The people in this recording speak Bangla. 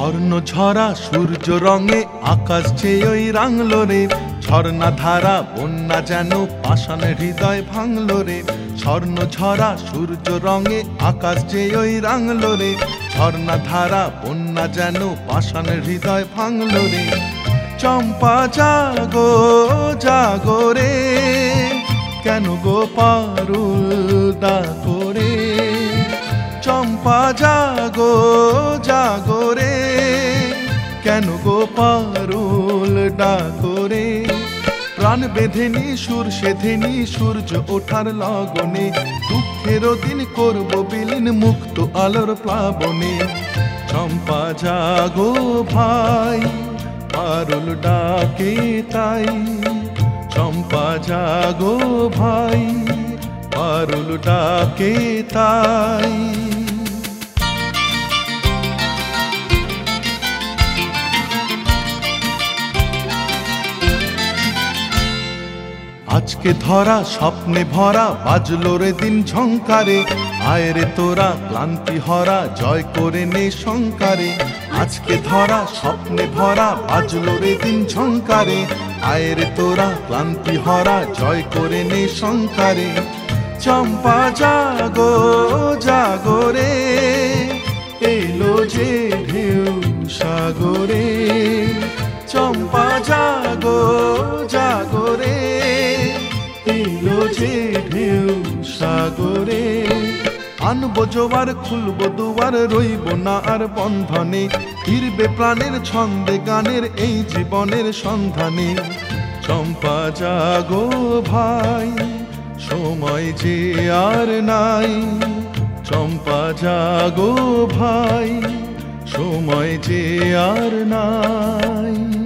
স্বর্ণ ঝরা সূর্য রঙে আকাশ চেয়ে ওই রাঙলো রে, ঝর্ণা ধারা বন্যা যেন পাষাণ হৃদয় ভাঙলো রে। স্বর্ণ ঝরা সূর্য রঙে আকাশ চেয়ে ওই রাঙলো রে, ঝর্ণা ধারা বন্যা যেন পাষাণ হৃদয় ভাঙলো রে। চম্পা জাগো জাগো রে, কেন গো পারুল ডাকো রে। চম্পা জাগো জাগো রে, কেন গো পারুল ডাকো রে। প্রাণ বেঁধেনি সুর সেধেনি সূর্য ওঠার লগনে, দুঃখের দিন করব বিলীন মুক্ত আলোর প্লাবনে। চম্পা জাগো ভাই, পারুল ডাকে তাই। চম্পা জাগো ভাই, পারুল ডাকে তাই। আজকে ধরা স্বপ্নে ভরা বাজলো রে দিন ঝংকারে, আয় রে তোরা ক্লান্তি হরা জয় করে নে শঙ্কারে। আজকে ধরা স্বপ্নে ভরা বাজলো রে দিন ঝংকারে, আয় রে তোরা ক্লান্তি হরা জয় করে নে শঙ্কারে। চম্পা জাগো জাগো রে, এলো যে ঢেউ সাগরে। চম্পা জাগো জাগো রে, এলো যে ঢেউ সাগরে। আনবো জোয়ার খুলবো দুয়ার, রইব না আর বন্ধনে, ফিরবে প্রাণের ছন্দে গানের এই জীবনের সন্ধানে। চম্পা জাগো ভাই, সময় যে আর নাই। চম্পা জাগো ভাই, সময় যে আর নাই।